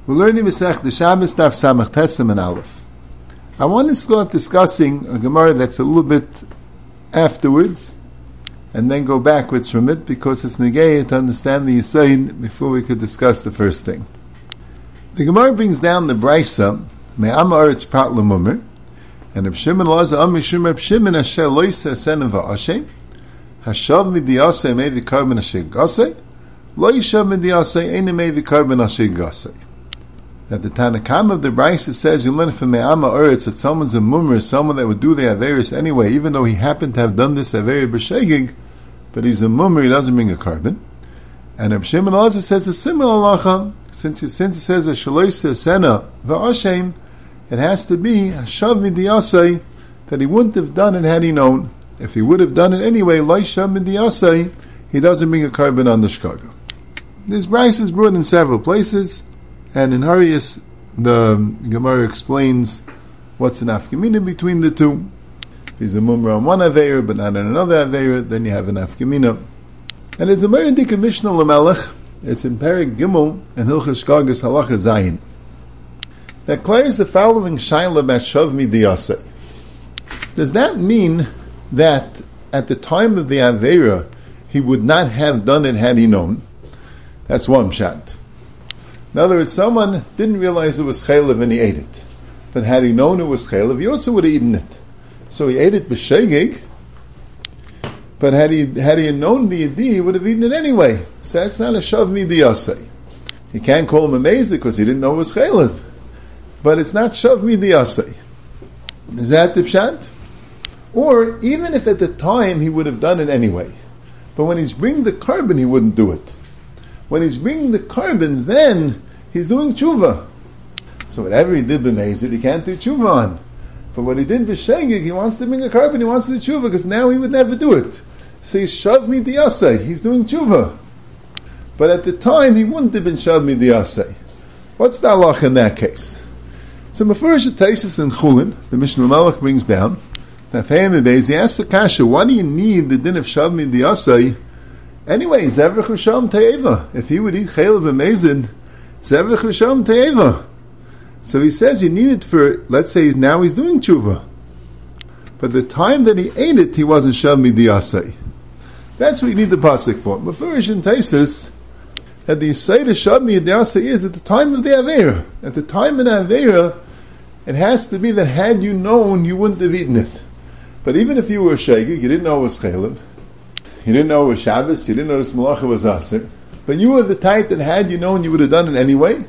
We're learning Masech the Shabbos Daf Samach Tesem and Aleph. I want to start discussing a Gemara that's a little bit afterwards, and then go backwards from it, because it's negayah to understand the Yisayid before we could discuss the first thing. The Gemara brings down the Brisa, Me'am Haaretz Prat L'Mummer, and Reb Shimon Laza Am Mishum Reb Shimon Asher Lo Yiseh Senem Va'ashem, Hashav Midiyaseh Mei V'Karben Asher Gaseh, Lo Yishav Midiyaseh Eine Mei V'Karben Asher Gaseh. That the Tanakam of the Brisa says, you learn from Me'am Haaretz that someone's a mummer, someone that would do the Averis anyway, even though he happened to have done this Averi b'shegig, but he's a mummer, he doesn't bring a carbon. And Reb Shimon also says a similar halacha, since it says a shaloisa sena va'ashem, it has to be a shav midiyasei, that he wouldn't have done it had he known. If he would have done it anyway, lo shav midiyasei, he doesn't bring a carbon on the shkaga. This Brisa is brought in several places. And in Harius, the Gemara explains what's an afkamina between the two. If he's a mumra on one aveir, but not on another aveir, then you have an afkamina. And it's a Meredika Mishnah Lamelech. It's in Perek Gimel and Hilchos Shkagas Halacha Zayin. That clears the following shaila b'shav midiyaseh. Does that mean that at the time of the aveira he would not have done it had he known? That's one pshat. In other words, someone didn't realize it was chaylev and he ate it. But had he known it was chaylev, he also would have eaten it. So he ate it b'shegig, but had he known the yedi, he would have eaten it anyway. So that's not a shav midiyaseh. You can't call him amazed because he didn't know it was chaylev. But it's not shav midiyaseh. Is that the pshat? Or even if at the time he would have done it anyway, but when he's bringing the carbon, he wouldn't do it. When he's bringing the carbon, then he's doing tshuva. So whatever he did b'mezid, he can't do tshuva on. But what he did b'shegig, he wants to bring a carbon, he wants to do tshuva, because now he would never do it. So he's shav midiyaseh, he's doing tshuva. But at the time, he wouldn't have been shav midiyaseh. What's the halach in that case? So Mefurish Taisus in Chulin, the Mishnah Melech brings down, that he asks the kasha, why do you need the din of shav midiyaseh? Anyway, Zevrech Risham Te'eva. If he would eat Chaylev and Mezid, Zevrech Risham Te'eva. So he says he needed for, let's say he's doing tshuva. But the time that he ate it, he wasn't Shav Midiyaseh. That's what you need the pasuk for. Mefurish in Taisus, that the Yisayid of Shav Midiyaseh is at the time of the Aveira. At the time of the Aveira, it has to be that had you known, you wouldn't have eaten it. But even if you were a Shegig, you didn't know it was Chaylev, you didn't know it was Shabbos, you didn't know this Malacha was Aser, but you were the type that had you known, you would have done it anyway.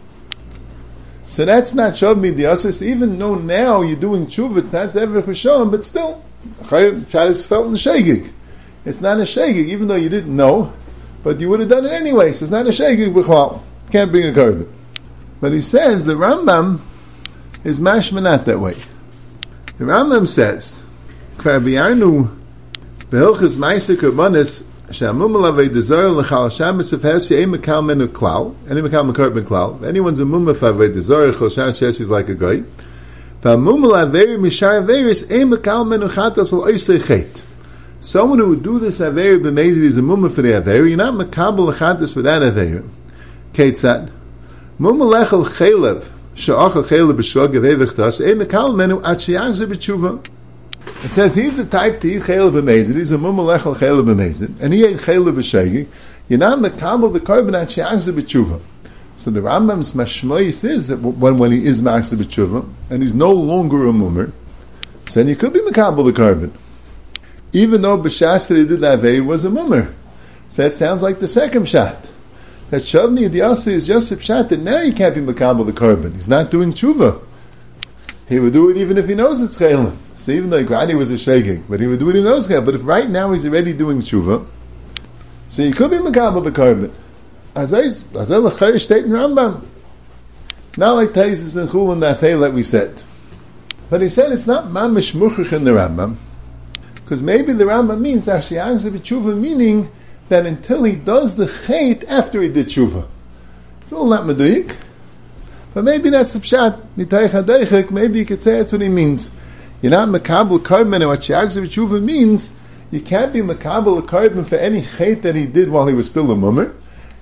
So that's not Shav Midiyaseh. So even though now you're doing tshuva, it's not Zevrech Rishon, but still, Shabbos felt in the Shegig. It's not a Shegig, even though you didn't know, but you would have done it anyway, so it's not a Shegig b'chlal. Can't bring a carbon. But he says, the Rambam is mashma not that way. The Rambam says, Kvar b'yarnu Behilchus Meiser Karbanis Shamum Lavei Desire Lechal Shabbos of Hesi Ein Mekal Menu Klal Any Mekal Mekar Ben Klal. If anyone's a Mumma Favei Desire Chal Shabbos Hesi is like a guy. V'Mumma Lavei Mishar Averis Ein Mekal Menu Chatas Al Oisei Chet. Someone who would do this Averi b'mezid is a Mumma for the Averi. You're not Mekabel Chatas for that Averi. Ketzad Mumma Lechal Chelev Sha'achal Chelev B'Shog Avevechtas Ein Mekal Menu At Sheyachzer B'Tshuva. It says he's the type to eat chaylev b'mezid. He's a mummalechel chaylev b'mezid, and he ate chaylev b'shegig. You're not mekabel the carbon at she'achzer b'tshuva. So the Rambam's mashmois is that when he is machzer b'tshuva and he's no longer a mummer, so then you could be mekabel the carbon, even though b'shas that he did that avei was a mummer. So that sounds like the second shot. That shav midiyaseh is just a shot that now you can't be mekabel the carbon. He's not doing tshuva. He would do it even if he knows it's chaylev. So even though Grani was a shaking, but he would do it even though it's chaylev. But if right now he's already doing tshuva, so he could be mekabel the carbon. Azay l'chayr state in Rambam. Not like Taisus and Chul and Nafel that we said. But he said it's not mamish muchach in the Rambam, because maybe the Rambam means actually answer tshuva, meaning that until he does the chait after he did tshuva. It's all not meduyik. But maybe that's the pshat. Maybe you could say that's what he means. You're not makabel carbon, and what she'agzer b'tshuva means, you can't be makabel a carbon for any chait that he did while he was still a mummer,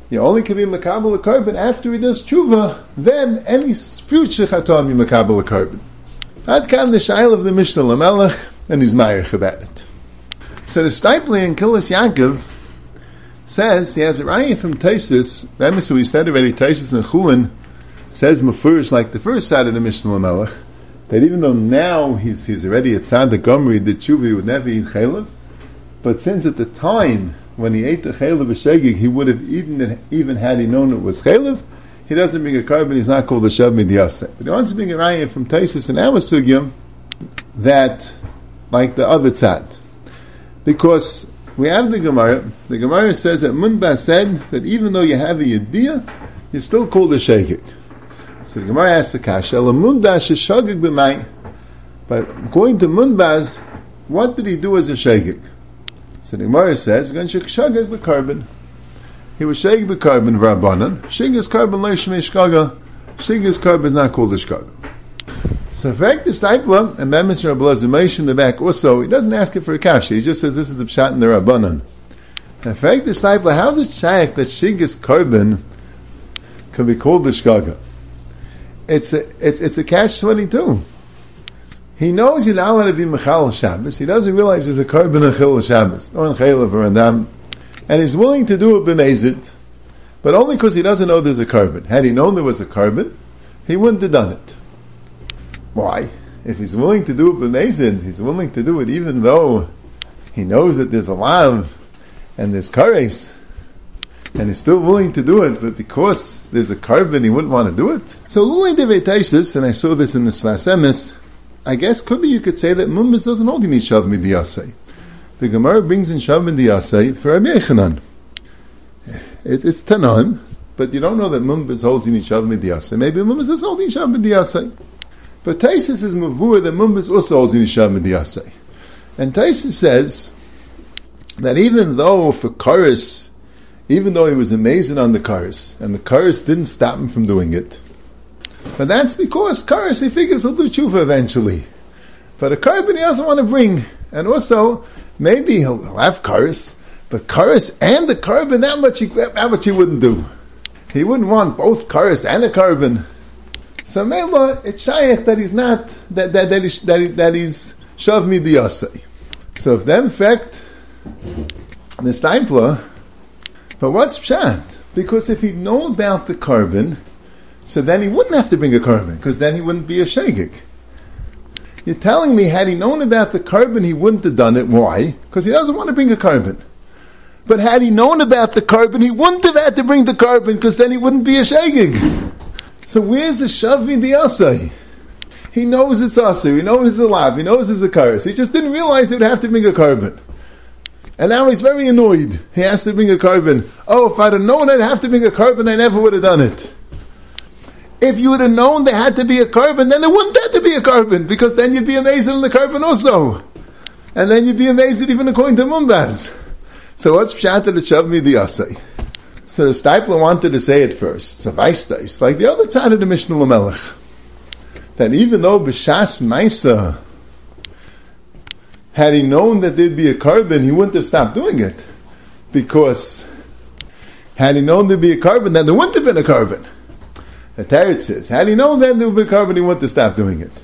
You only can be makabel a carbon after he does tshuva. Then any future chatam you makabel a carbon. That can the shail of the Mishnah Lamelech, and he's ma'arich about it. So the Steipler in Kilas Yaakov says he has a raya from Taisus. Remember, so we said already Taisus and Chulin says mafurish like the first side of the Mishnah Lamelech, that even though now he's already at Tzad Gomri, the tshuva would never eat chaylev, but since at the time when he ate the chaylev b'shegig, he would have eaten it even had he known it was chaylev, he doesn't bring a carbon, he's not called a shav midyaseh. But he wants to bring a raya from Taisus and our sugya that, like the other tzad, because we have the Gemara says that Munbas said that even though you have a yediyah, you're still called a shegig. So the Gemara asks the kasha, Mundas shegig b'may. But according to Munbas, what did he do as a shegig? So the Gemara says, shegig b'karbon. He was shegig b'karbon v'rabbanan. Shegig carbon lo yishmei shkaga. Shegig carbon is not called a shkaga. So, in fact, the Steipler and Bemis Rabbi Elazar in the back also, he doesn't ask it for a kasha. He just says this is the pshat in the Rabbanan. In fact, the Steipler, how is it shaykh that shigis carbon can be called the shkaga? It's a catch-22. He knows you're not allowed to be mechal Shabbos. He doesn't realize there's a carbon in chil Shabbos or in chaylev or in dam, and he's willing to do it b'mezid, but only because he doesn't know there's a carbon. Had he known there was a carbon, he wouldn't have done it. Why? If he's willing to do it b'mezid, he's willing to do it even though he knows that there's a lav and there's kares, and he's still willing to do it, but because there's a carbon, he wouldn't want to do it. So, Lulei Devei Taisus, and I saw this in the Sfas Emes, I guess could be you could say that Munbas doesn't hold you need shav midiyasei. The Gemara brings in shav midiyasei for Rabbi Yechanan. It's Tanan, but you don't know that Munbas holds you need shav midiyasei. Maybe Munbas doesn't hold you need shav midiyasei. But Taisus is mavur that Munbas also holds you need shav midiyasei. And Taisus says that even though for Karis, even though he was amazing on the Karis, and the Karis didn't stop him from doing it, but that's because Karis, he figures he'll do tshuva eventually. But a carbon he doesn't want to bring. And also, maybe he'll have Karis, but Karis and the carbon, that much he wouldn't do. He wouldn't want both Karis and a carbon. So Mela, it's shaykh that he's not, that he's shav midiyasei. So if that in fact, the Steipler, but what's pshat? Because if he'd known about the carbon, so then he wouldn't have to bring a carbon, because then he wouldn't be a shegig. You're telling me, had he known about the carbon, he wouldn't have done it. Why? Because he doesn't want to bring a carbon. But had he known about the carbon, he wouldn't have had to bring the carbon, because then he wouldn't be a shegig. So where's the shav midiyasei? He knows it's aser, he knows it's a lav, he knows it's a kares. He just didn't realize he would have to bring a carbon. And now he's very annoyed. He has to bring a carbon. Oh, if I'd have known I'd have to bring a carbon, I never would have done it. If you would have known there had to be a carbon, then there wouldn't have to be a carbon, because then you'd be amazed on the carbon also. And then you'd be amazed even according to Munbas. So what's pshat at the shav midiyasei? So the Steipler wanted to say it first. It's like the other side of the Mishnah Lamelech. That even though b'shas maisa, had he known that there'd be a carbon, he wouldn't have stopped doing it. Because had he known there'd be a carbon, then there wouldn't have been a carbon. The Teretz says, had he known then there would be a carbon, he wouldn't have stopped doing it.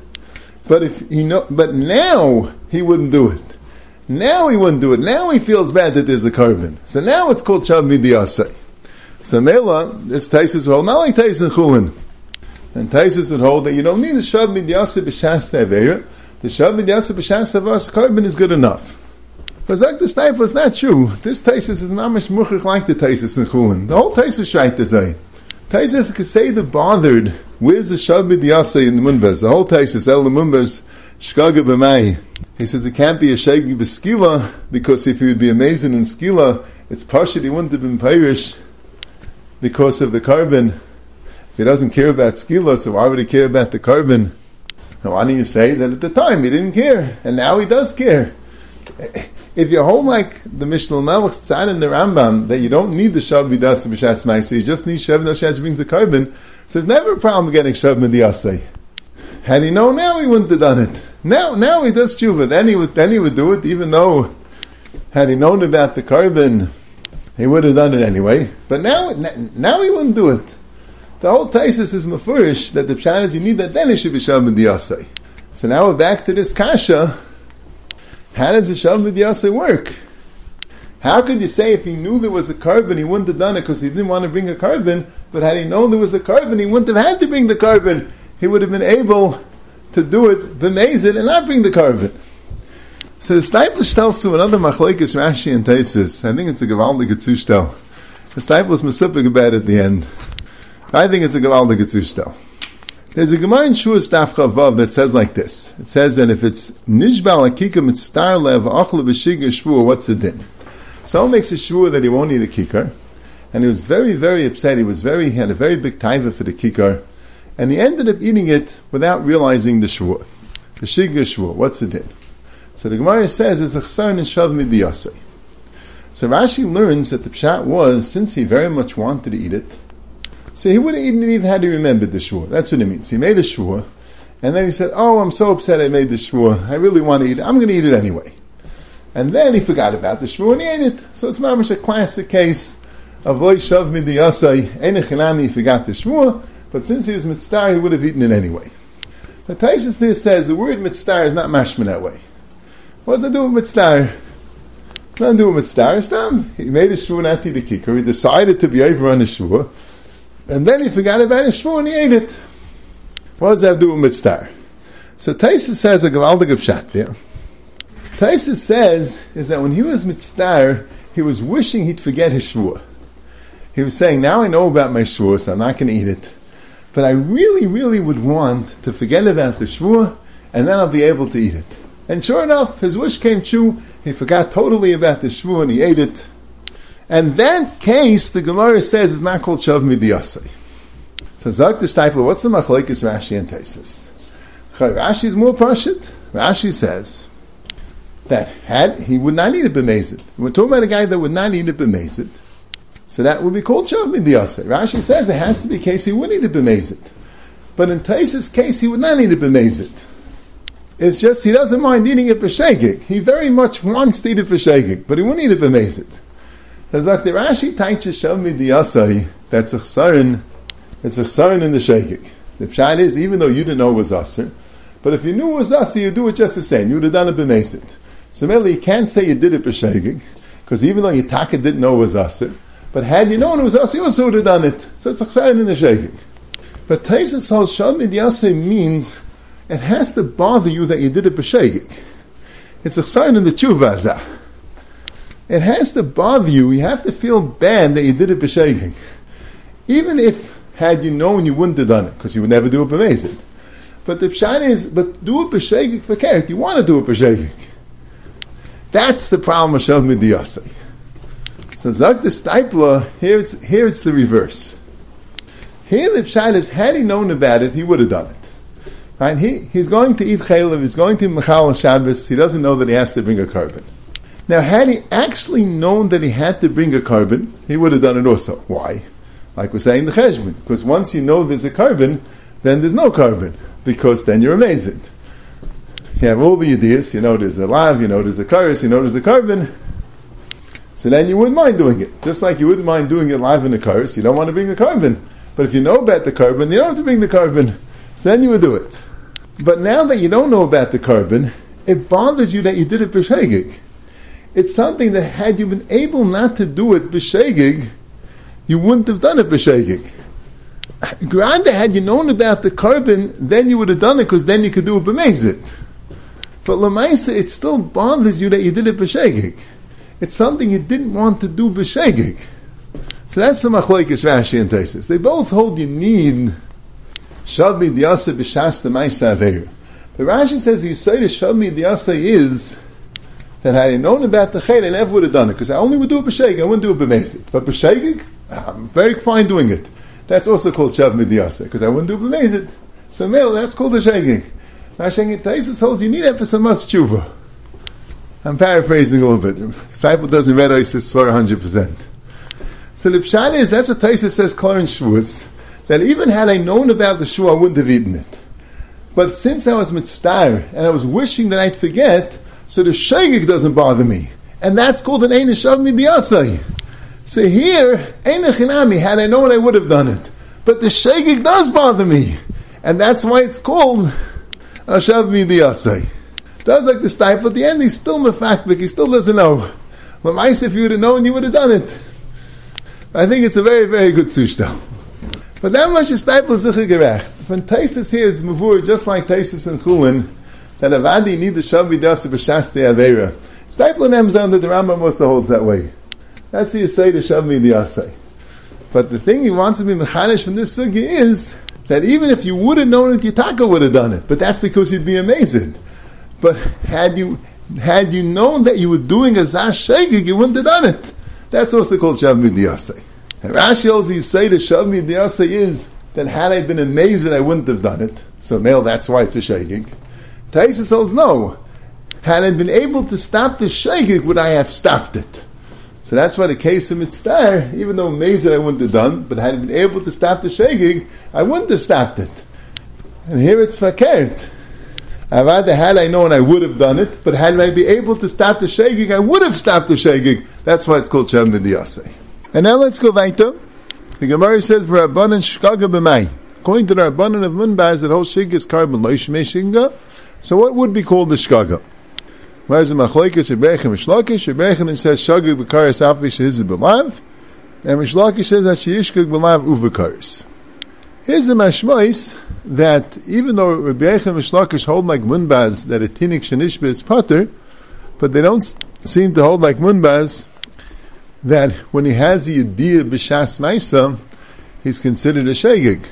But now he wouldn't do it. Now he wouldn't do it. Now he feels bad that there's a carbon. So now it's called shav midiyasei. So Mela, this Taisus would hold, not like Taisus and Chulin. And Taisus would hold that you don't need the shav midiyasei b'shas te'avera. The shav midiyasei b'shas avas carbon is good enough. But like the Steipler, it's not true. This Taisus is mamish muchach like the Taisus and Chulin. The whole Taisus right to say. Taisus could say the bothered, where's the shav midiyasei in the Munbas? The whole Taisus, El the Munbas, shkaga b'may. He says it can't be a shegig b'skila, because if he would be amazing in skila, it's partial he wouldn't have been pirish because of the carbon. If he doesn't care about skila, so why would he care about the carbon? Now why don't you say that at the time he didn't care, and now he does care? If you hold like the Mishnah Melech Tzad and the Rambam, that you don't need the shav midiyasei b'shas ma'aseh, you just need shav midiyasei brings the carbon, so there's never a problem getting shav midiyasei. Had he known now, he wouldn't have done it. Now he does tshuva. Then he would do it, even though had he known about the carbon, he would have done it anyway. But now he wouldn't do it. The whole Taisus is mafurish that the pshat is you need that, then it should be shav midiyasai. So now we're back to this kasha. How does the shav midiyasai work? How could you say if he knew there was a carbon, he wouldn't have done it because he didn't want to bring a carbon, but had he known there was a carbon, he wouldn't have had to bring the carbon. He would have been able to do it, b'mezid, and not bring the carbon. So the Stipler tells to another machlekes Rashi and Taisus. I think it's a gewaldige Zushtel. The Stipler is mesupik about at the end. I think it's a gewaldige Zushtel. There's a Gemara in Shuas Daf Chavav that says like this. It says that if it's nishbal akika mitzstar lev achle b'shig shvur, what's the din? Someone makes a shvur that he won't eat a kikar, and he was very, very upset. He had a very big taiva for the kikar, and he ended up eating it without realizing the shvur. B'shig shvur, what's the din? So the Gemara says it's a chsar and shav midiyasai. So Rashi learns that the pshat was, since he very much wanted to eat it, so he wouldn't even had to remember the shvur. That's what it means. He made a shvur, and then he said, "Oh, I'm so upset I made the shvur. I really want to eat it. I'm going to eat it anyway." And then he forgot about the shvur and he ate it. So it's mamish a classic case of loy shav midiyasai. Einechinami, he forgot the shvur, but since he was mitzvah, he would have eaten it anyway. The Taisus there says the word mitzvah is not mashma that way. What does it do with mitzvah? Nothing to do with mitzvah. He made a shvur not to eat the kikar. He decided to be over on the shvur, and then he forgot about his shvur and he ate it. What does that have to do with mitzvah? So Taisus says a gewaldige pshat there. Taisus says is that when he was mitzvah, he was wishing he'd forget his shvur. He was saying, now I know about my shvur, so I'm not going to eat it. But I really, really would want to forget about the shvur, and then I'll be able to eat it. And sure enough, his wish came true. He forgot totally about the shvur, and he ate it. And that case, the Gemara says, is not called shav midiyasai. So Zak the Stipler, what's the machlekes Rashi and Taisus? Rashi is more pashut. Rashi says that he would not eat it b'mezid. We're talking about a guy that would not eat it b'mezid. So that would be called shav midiyasai. Rashi says it has to be a case he would eat it b'mezid. But in Taisus' case, he would not eat it b'mezid. It's just he doesn't mind eating it b'shegig. He very much wants to eat it b'shegig, but he wouldn't eat it b'mezid. There's like the Rashi taiches shav midiyasai. That's a chsarin. It's a chsarin in the shegig. The pshat is, even though you didn't know it was aser, but if you knew it was aser, you'd do it just the same. You would have done it b'mezid. So mainly you can't say you did it b'shegig, because even though your taka didn't know it was aser, but had you known it was aser, you also would have done it. So it's a chsarin in the shegig. But Taisus holds shav midiyasai means it has to bother you that you did it b'shegig. It's a chsarin in the tshuva. It has to bother you. You have to feel bad that you did it b'shegig. Even if, had you known, you wouldn't have done it, because you would never do it b'mezid. But the pshat is, but do it b'shegig for character. You want to do it b'shegig. That's the problem of shav midiyasai. So Zak the Stipler, here it's the reverse. Here the pshat is, had he known about it, he would have done it. Right? He's going to eat chaylev, he's going to Mechal Shabbos, he doesn't know that he has to bring a carbon. Now, had he actually known that he had to bring a carbon, he would have done it also. Why? Like we're saying the cheshbon, because once you know there's a carbon, then there's no carbon, because then you're amazed. You have all the ideas, you know there's a lav, you know there's a karis, you know there's a carbon, so then you wouldn't mind doing it. Just like you wouldn't mind doing it live in a karis, you don't want to bring the carbon. But if you know about the carbon, you don't have to bring the carbon, so then you would do it. But now that you don't know about the carbon, it bothers you that you did it b'shegig. It's something that had you been able not to do it b'shegig, you wouldn't have done it b'shegig. Granted, had you known about the carbon, then you would have done it, because then you could do it b'mezid. But l'maisa, it still bothers you that you did it b'shegig. It's something you didn't want to do b'shegig. So that's the machlokes Rashi and Taisus. They both hold you need shav midiyasai b'shas d'maisa aveira. But Rashi says the yisod of shav midiyasai is that had I known about the chayil, I never would have done it, because I only would do it b'shegig, I wouldn't do it b'mezid. But b'shegig, I'm very fine doing it. That's also called shav midiyasai, because I wouldn't do it b'mezid. So male, that's called the shegig. Rashi and Taisus holds you need episamas tshuva. I'm paraphrasing a little bit. Disciple doesn't read Isis for 100%. So the pshat is, that's what Taisus says, Klar and Shvuas, that even had I known about the shvu, I wouldn't have eaten it. But since I was mitzvah and I was wishing that I'd forget, so the shegig doesn't bother me. And that's called an ein shav midiyasai. So here, Ein Chinami, had I known I would have done it. But the Shegig does bother me. And that's why it's called Ashav Midiyasai. Does like the Stipe, at the end he's still mefakbik, he still doesn't know. L'maisa, if you would have known, you would have done it. I think it's a very, very good sushtel. But that much is Stipe L'zicha gerecht. When Taisus here is mavur, just like Taisus and Chulin, that Avadi need the Shav Midiyasai b'shastei Aveira. Stipe L'nemzan that the Rambam also holds that way. That's the Yisay to Shav Midiyasai. But the thing he wants to be mechanish from this sugi is that even if you would have known it, Yitaka would have done it. But that's because you'd be amazed. But had you known that you were doing a Zash Shegig, you wouldn't have done it. That's also called Shav Midiyasai. And Rashi holds you say the Shav Midiyasai is that had I been amazed, I wouldn't have done it. So male, that's why it's a Shegig. Taisus holds no. Had I been able to stop the Shegig, would I have stopped it? So that's why the case of Mitzvah, even though amazed I wouldn't have done, but had I been able to stop the Shegig, I wouldn't have stopped it. And here it's Fakert. Avada, had I known, I would have done it, but had I been able to stop the Shegig, I would have stopped the Shegig. That's why it's called Shav Midiyasai. And now let's go weiter. The Gemara says, V'Rabbanan Shkaga B'mai. According to the Rabbanan of Munbaz, that whole Shig is carbon Loishmei Shinga. So what would be called the Shkaga? Whereas the Machlokes Rebbeichem Mishlakish, Rebbeichem says Shagig B'karis Alfi Shehiz B'lav, and Mishlakish says that Sheyishkig B'lav Uvekaris. Here's the mashmois that even though Rebbeichem Mishlakish hold like Munbaz that a tinik shenishbe is pater, but they don't seem to hold like Munbaz that when he has a yediyah b'shas ma'isa, he's considered a shegig,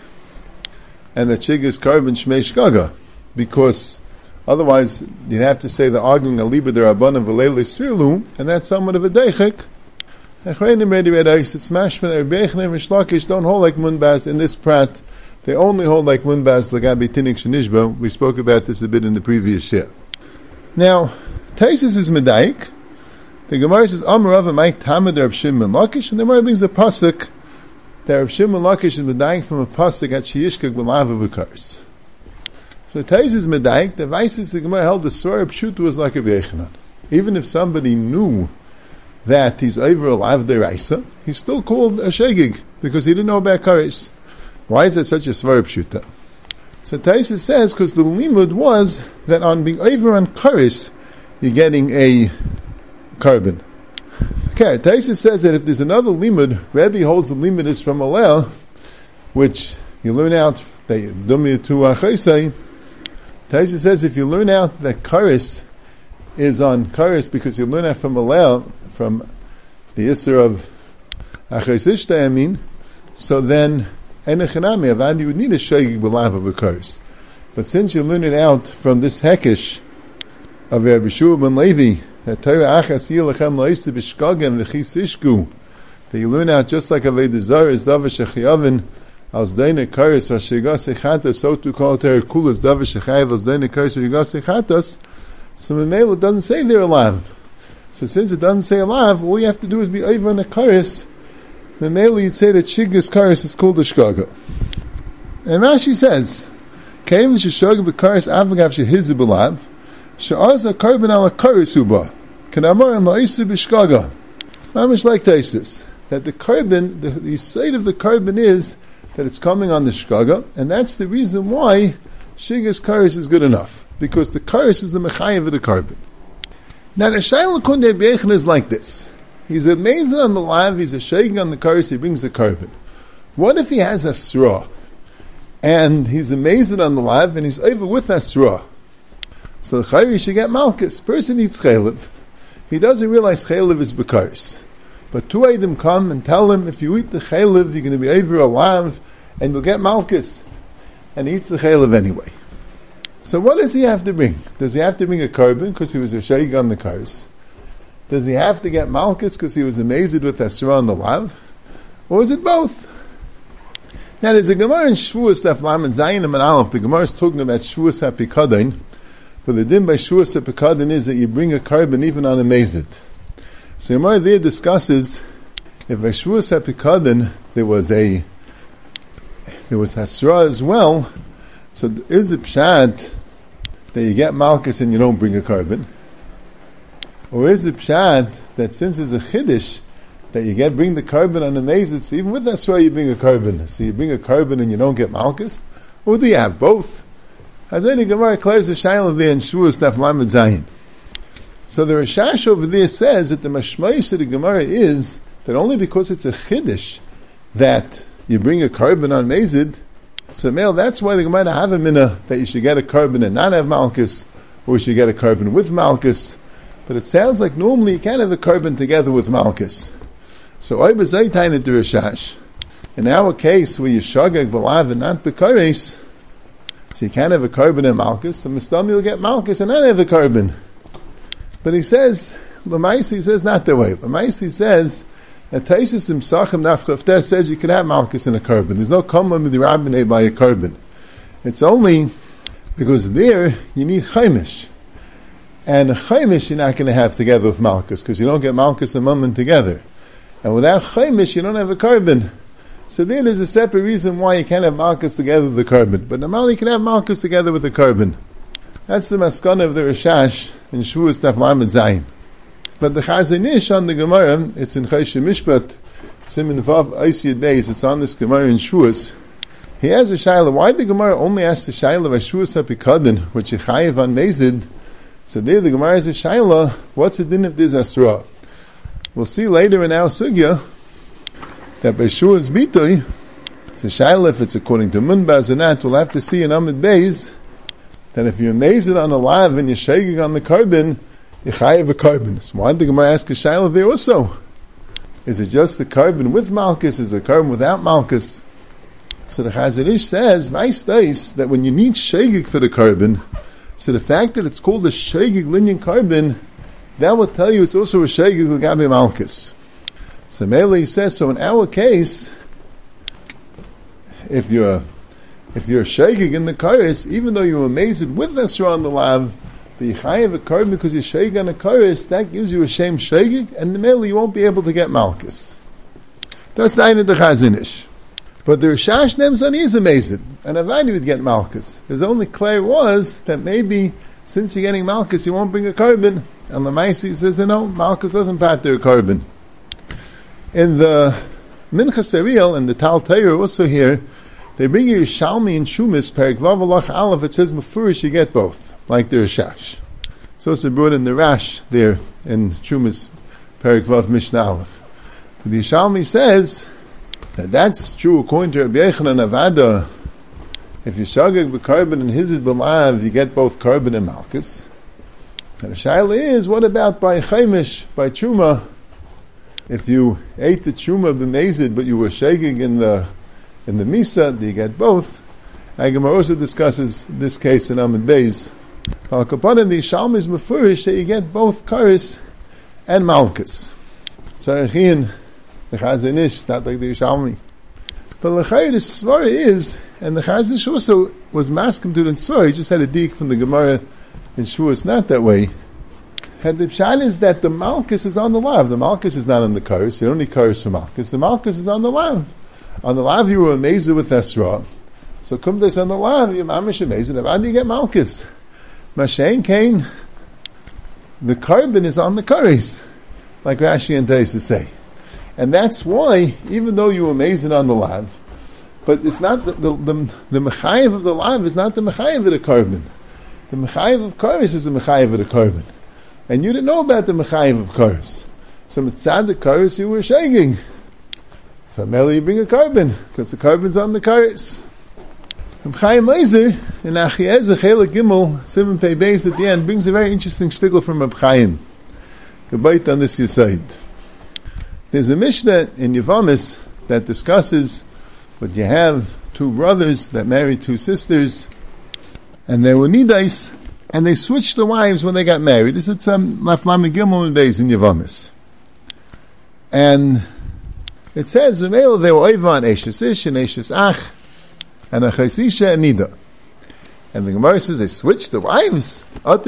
and that shegig is carbon shmei shkaga, because otherwise, you'd have to say the arguing aliba derabbanan v'leil isrilu, and that's somewhat of a deichik. It's mashman Rebbeichem and Mishlakish don't hold like Munbaz in this prat. They only hold like Munbaz l'gabi tinik shenishba. We spoke about this a bit in the previous year. Now, Taisus is medaik. The Gemara says Amar Rav Mike Tamid Reb Shimon Lakish, and the Gemara brings a pasuk that Reb Shimon Lakish is medaik from a pasuk at Sheyishkag b'lav v'karis. So Taisus is medaik. The Vaisis the Gemara held the Sora Pshutu was like a Yechanan. Even if somebody knew that he's over alive deraisa, he's still called a shegig because he didn't know about karis. Why is there such a svara pshuta? So Taisus says because the limud was that on being over on karis, you're getting a carbon. Okay, Taisus says that if there's another limud, Rebbe holds the limud is from Alel, which you learn out that dumya tu achaisai. Taisus says if you learn out that karis is on karis because you learn out from Alel, from the Isser of Achaisishta, I mean, so then Enechanami Avad you would need a shegig b'lav of a curse. But since you learn it out from this hekish of Rabbi Shua ben Levi, that Torah Achas Yilachem Loisa B'Shkagem V'Chisishku, that you learn out just like Aved Zar is Davar Shechiyavin als Deine Karis Vashigas Echatas, so to call Torah Kulas Davar Shechayav als Deine Karis Vashigas Echatas. So Memel it doesn't say they're alive. So since it doesn't say alive, all you have to do is be over on a karis. Memel you'd say that Shiggas karis is called a shkaga. And Rashi says, Keim v'sheshaga b'karis avagav shehiz b'lav, she'az ha'karban ala karis uba, k'namar an la'isa b'shkaga. Mamish like Taisus, that the carbon, the side of the carbon is that it's coming on the shkaga, and that's the reason why Shiggas karis is good enough, because the karis is the mechayev of the carbon. Now the Shaila Kundei B'Yechan is like this. He's amazed on the lav, he's a shaking on the karis, he brings the carbon. What if he has a straw? And he's amazed on the lav, and he's over with that straw. So the chayri should get malchus. Person eats chaylev. He doesn't realize chaylev is b'karis. But two Eidim come and tell him, if you eat the chaylev, you're going to be over a lav, and you'll get malchus. And he eats the chaylev anyway. So what does he have to bring? Does he have to bring a carbon because he was a sheik on the cars? Does he have to get malchus because he was amazed with Asra on the lav? Or is it both? Now there's a Gemara in Shavuos Daf Lamed Zayin and Aleph. The Gemara is talking about Shavuos HaPikadon. But the din by Shavuos HaPikadon is that you bring a carbon even on amazed. So the Gemara there discusses if by Shavuos HaPikadon there was Asra as well. So is it pshat that you get malchus and you don't bring a carbon? Or is it pshat that since there's a chiddush that you bring the carbon on the mazid, so even with that story you bring a carbon. So you bring a carbon and you don't get malchus? Or do you have both? Hazeni Gemara clears the shaila there in Shavuos Daf Lamed Zayin. So the Rashash over there says that the mashmais of the Gemara is that only because it's a chiddush that you bring a carbon on mazid, so male, that's why the Gemara have a minna that you should get a carbon and not have malchus, or you should get a carbon with malchus. But it sounds like normally you can't have a carbon together with malchus. So oy b'zaytain at the Rashash. In our case, where you shagag b'lav and not b'kares, so you can't have a carbon and malchus, so mistam you'll get malchus and not have a carbon. But he says, Lamaisi says not that way. Lamaisi says that Taisus Imsachim Nafkaftes says you can have malchus in a carbon. There's no common with the rabbinate by a carbon. It's only because there you need chaimish. And a chaimish you're not going to have together with malchus, because you don't get malchus and mammon together. And without chaimish you don't have a carbon. So there's a separate reason why you can't have malchus together with the carbon. But normally you can have malchus together with the carbon. That's the maskana of the Rashash in Shavuos Daf Lamed Zayin. But the Chazon Ish on the Gemara, it's in Choshen Mishpat, Siman Vav Eis Yud Beis, it's on this Gemara in Shavuos. He has a shaila. Why the Gemara only asks the shaila of Shavuos HaPikadon, which you chayiv on Mezid? So there the Gemara has a shaila, what's the din if there's Asra? We'll see later in our sugya that by Shavuos Bitoy, it's a shaila if it's according to Munbaz or not. We'll have to see in Amid Beis that if you're amazed on a lav and you're shaking on the carbon, you chayiv a carbon. So why did the Gemara ask a shaila there also? Is it just the carbon with malchus? Is it the carbon without malchus? So the Chazon Ish says, Vaistais, that when you need shagig for the carbon, so the fact that it's called a shagig linyan carbon, that will tell you it's also a shagig l'gabe malchus. So Mele says, so in our case, if you're shaking in the kares, even though you're amazed with Esra on the lav, but you chayiv a carbon because you're shaking on a kares, that gives you a shame shaking, and the mele you won't be able to get malchus. That's the Ein of the Chazon Ish. But the Rashash Nemzani is amazed, and Avadi would get malchus. His only clear was that maybe since you're getting malchus, you won't bring a carbon. And Lamaisi says, no, malchus doesn't pater a carbon. In the Minchas Ariel and the Tal Torah also here, they bring you Yerushalmi and Shumis, Perek Vav Alach Aleph, it says Mefurish you get both, like the Rashash. So it's brought in the Rash there in Shumis, Perek Vav Mishnah Aleph. But the Yerushalmi says that that's true according to Rabbi Yechanan Avada. If you shagag b'carbon and hizid b'lav, you get both carbon and malchus. And the shaila is, what about by chaimish, by truma? If you ate the truma b'mezid, but you were shagging in the Misa, do you get both? Gemara also discusses this case in Amid Beis. Al Kapanim, the Yishalmi is mefurish that you get both karis and malchus. Tzarechien, the Chazon Ish, not like the Yishalmi. But l'chayr the svara is, and the Chazon Ish also was maskim to the svara, he just had a dik from the Gemara in Shavuos, not that way. And the pshat is that the malchus is on the lav. The malchus is not on the karis. You don't need karis for malchus. The malchus is on the lav. On the lav you were amazed with Esra. So come this on the lav, you're mamish amazed. How do you get malchus? Mashain Kain, the carbon is on the karis, like Rashi and Taisus say. And that's why, even though you were amazed on the lav, but it's not the mechayiv of the lav is not the mechayiv of the carbon. The mechayiv of karis is the mechayiv of the carbon. And you didn't know about the mechayiv of karis. So mitzad the karis you were shaking. So Mele you bring a carbon, because the carbon's on the karis. Reb Chaim Eiser, in Achiezer, Chelek Gimel, Siman Pei Beis at the end, brings a very interesting shtickle from Reb Chaim. Gebait on this Yisaid. There's a Mishnah in Yevamis that discusses what you have two brothers that married two sisters, and they were nidais, and they switched the wives when they got married. It's Laf Lamed Gimel and Beis in Yevamis. And it says, they were Oivan, Eishes Ish, and Eishes Ach, and a Chaisisha and Nida. And the Gemara says they switched the wives.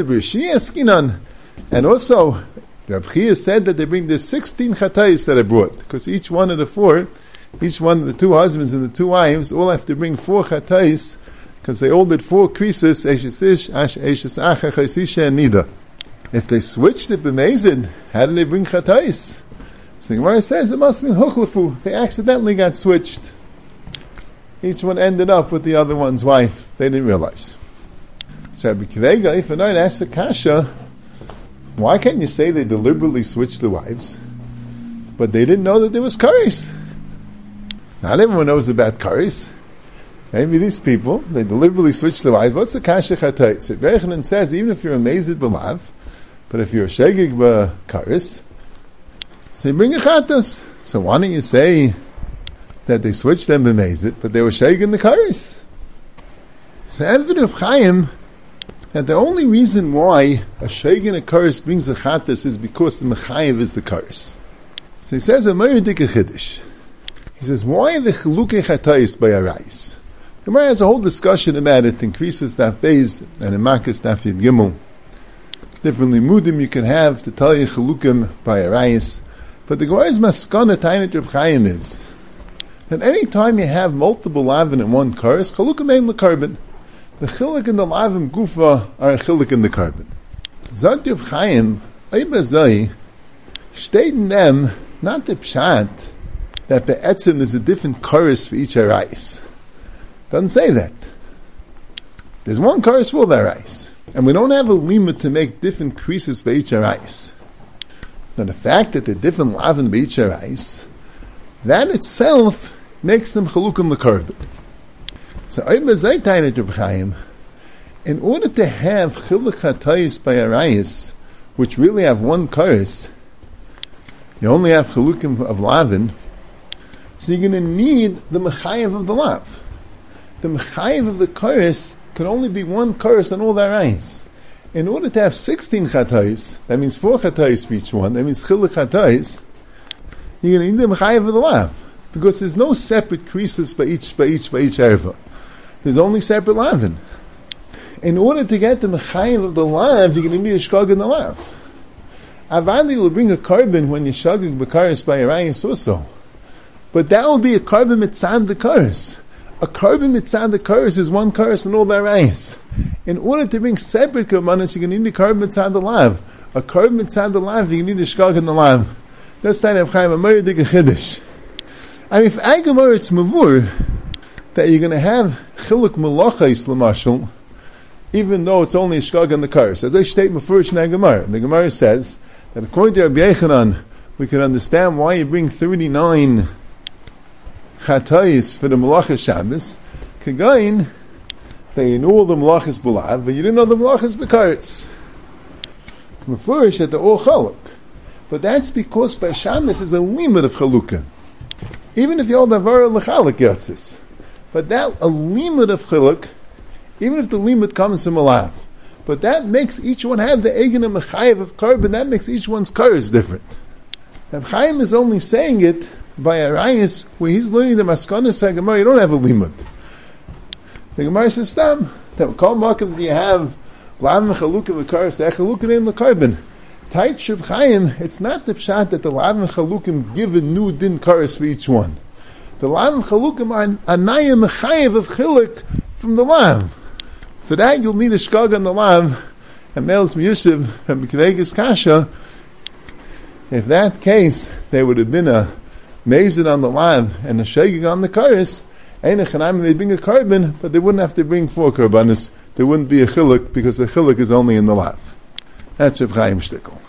And also, Reb Chia said that they bring the 16 chatayis that are brought, because each one of the four, each one of the two husbands and the two wives, all have to bring 4 chatayis, because they all did 4 krisis, Eishes Ish, Eishes Ach, Chaisisha and Nida. If they switched it b'mezid, how did they bring chatayis? So the Gemara says it must have been huchlefu. They accidentally got switched. Each one ended up with the other one's wife. They didn't realize. So Rabbi Kivega, if an asks a kasha, why can't you say they deliberately switched the wives? But they didn't know that there was kares. Not everyone knows about kares. Maybe these people, they deliberately switched the wives. What's the kasha chatay? So Yochanan says, even if you're a mezid b'lav, but if you're a shegig b'kares, so you bring a chatas. So why don't you say that they switched them b'mezid, but they were shegig in the kares? So Eved Reb Chaim, that the only reason why a shegig in a kares brings a chatas is because the mechayev is the kares. So he says a Meir Dike Chiddush. He says, why the chalukei chatayis by arayis? Gemara has a whole discussion about it in Krisus Daf Beis and in Makkos Daf Yud Gimel. Different limudim you can have to tell you chalukim by arayis. But the Gemara's maskana Tainet Reb Chaim is that any time you have multiple lavin in one kares, chalukim ain't l'karbon. The chiluk and the lavim gufa are a chiluk in the carbon. Zog Reb Chaim, Eibazai, state in them, not the pshat, that be'etzim there's a different kares for each arayis. Doesn't say that. There's one kares for the arayis. And we don't have a limit to make different creases for each arayis. Now the fact that they're different lavin for each arayis, that itself makes them chalukim l'karbon. So in order to have chiluk hatayis by arayis, which really have one kares, you only have chalukim of lavin, so you're going to need the mechayev of the lav. The mechayev of the kares can only be one kares on all the arayis. In order to have 16 chatayis, that means 4 chatayis for each one, that means chiluk chatayis, you're going to need the mechayev of the lav. Because there's no separate creases by each erva. There's only separate lavin. In order to get the mechayev of the lav, you're going to need a shkag in the lav. Avadi will bring a carbon when you're shagig b'kares by arayis also. But that will be a carbon mitzad the kares. A carbon mitzad the kares is one kares and all the arayis. In order to bring separate karbanos, you're going to need a carbon mitzad the lav. A carbon mitzad the lav, you're going to need a shkag in the lav. That's the of Chaim, a Meir Dike Chiddush. I mean, if Agamar it's mavur, that you're going to have chiluk melachais l'mashal, even though it's only a shkag in the kares. As I state mafurish in Agamar, the Gemara says that according to Rabbi Yechanan, we can understand why you bring 39 chatayis for the Malachas Shabbos, kagain, that you know all the Malachas Bulav, but you didn't know the Malachas Bekaretz. Mefurish that they're all chaluk. But that's because by Shabbos is a limit of chalukah. Even if you all davar l'chaluk yatzis. But that, a limit of chaluk, even if the limit comes from Malav. But that makes each one have the egen and mechayev of carbon, that makes each one's kares different. Reb Chaim is only saying it by arayis, where he's learning the maskanas HaGemara, you don't have a limud. The Gemara says, "Stam that kol makom that you have lavim chalukim v'kares, chalukim in the carbon." Tight Reb Chaim, it's not the pshat that the lavim chalukim give a new din kares for each one. The lavim chalukim are anayim mechayev of chiluk from the lav. For that you'll need a shkag on the lav, and Meils Miyushiv and B'Kvegas Kasha. If that case, there would have been a mezid on the lav and a shegig on the kares, and they bring a carbon, but they wouldn't have to bring 4 karbanis. There wouldn't be a chiluk because the chiluk is only in the lav. That's Reb Chaim shtickle.